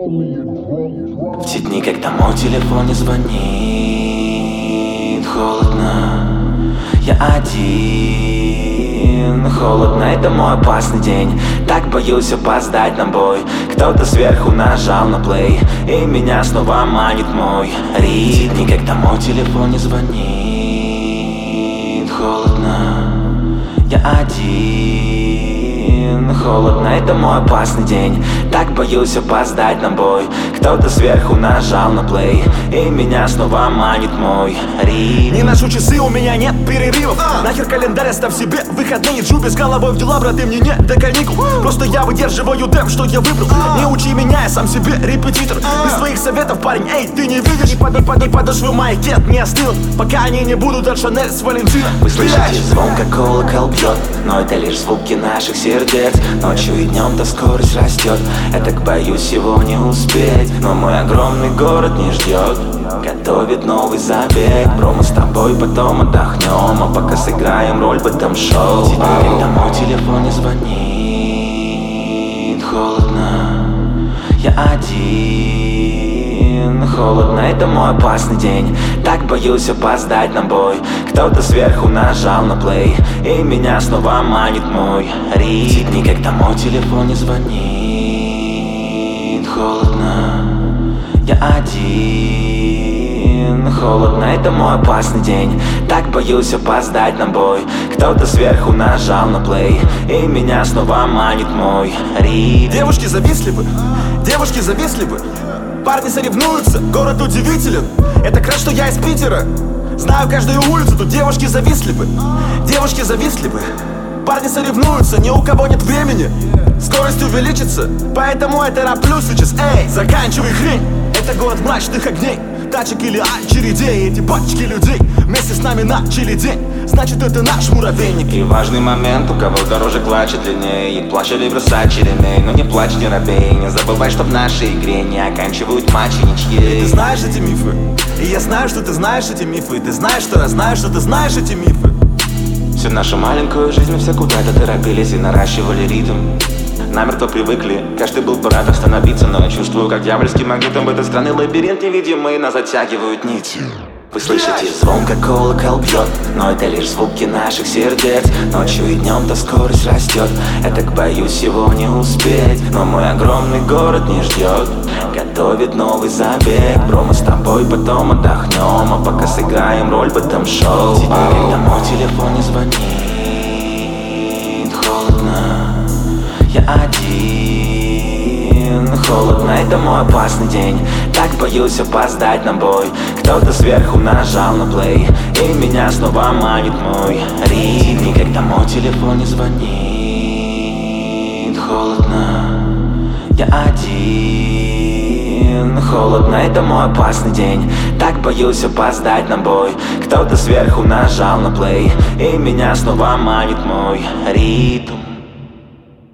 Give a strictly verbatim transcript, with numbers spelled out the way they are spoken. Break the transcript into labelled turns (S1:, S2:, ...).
S1: В те дни, когда мой телефон не звонит, холодно, я один. Холодно, это мой опасный день. Так боюсь опоздать на бой. Кто-то сверху нажал на плей, и меня снова манит мой ритм. Когда мой телефон не звонит, холодно, я один. Холодно, это мой опасный день. Так боюсь опоздать на бой. Кто-то сверху нажал на плей, и меня снова манит мой ритм.
S2: Не ношу часы, у меня нет перерывов. а. Нахер календарь, оставь себе выходные. Джу без головой в дела, брат, и мне не до каникул. Просто я выдерживаю темп, что я выбрал. Не учи меня, я сам себе репетитор. Без твоих советов, парень, эй, ты не видишь. Не, под, не подошву моих кет не остыл, пока они не будут от Шанель с Валентина.
S1: Вы слышите звон, как колокол бьет, но это лишь звуки наших сердец. Ночью и днем-то скорость растет. Я так боюсь его не успеть, но мой огромный город не ждет, готовит новый забег. Бро, мы с тобой потом отдохнем, а пока сыграем роль в этом шоу. Теперь, когда мой телефон не звонит, холодно, я один. Холодно, это мой опасный день. Так боюсь опоздать на бой. Кто-то сверху нажал на плей, и меня снова манит мой ритм. Дни, когда мой телефон не звонит, холодно, я один. Холодно, это мой опасный день. Так боюсь опоздать на бой. Кто-то сверху нажал на плей, и меня снова манит мой ритм.
S2: Девушки завистливы, девушки завистливы. Парни соревнуются, город удивителен. Это краш, что я из Питера. Знаю каждую улицу, тут девушки завистливы. Девушки завистливы. Парни соревнуются, ни у кого нет времени. Скорость увеличится, поэтому я тороплюсь сейчас. Эй, заканчивай хрень. Это город мрачных огней, тачек или очередей. Эти пачки людей вместе с нами начали день. Значит, это наш муравейник.
S1: И важный момент, у кого дороже клатча длиннее. И плащ или Versace ремей. Но не плачь, не робей. Не забывай, что в нашей игре не оканчивают матчи ничьи.
S2: Ты знаешь эти мифы, и я знаю, что ты знаешь эти мифы. И ты знаешь, что я знаю, что ты знаешь эти мифы.
S1: Всю нашу маленькую жизнь мы все куда-то торопились и наращивали ритм. Намертво привыкли, каждый был бы рад остановиться. Но я чувствую, как дьявольским магнитом в этой страны лабиринт невидимый нас затягивают нити. Вы слышите звон, как колокол бьет, но это лишь звуки наших сердец. Ночью и днем-то скорость растет. Я так боюсь его не успеть, но мой огромный город не ждет, готовит новый забег. Бро, мы с тобой потом отдохнем, а пока сыграем роль в этом шоу. Теперь, когда мой телефон не звонит, холодно, я один. Холодно, это мой опасный день. Так боюсь опоздать на бой. Кто-то сверху нажал на плей, и меня снова манит мой ритм. И когда мой телефон не звонит, холодно, я один. Холодно, это мой опасный день. Так боюсь опоздать на бой. Кто-то сверху нажал на плей, и меня снова манит мой ритм.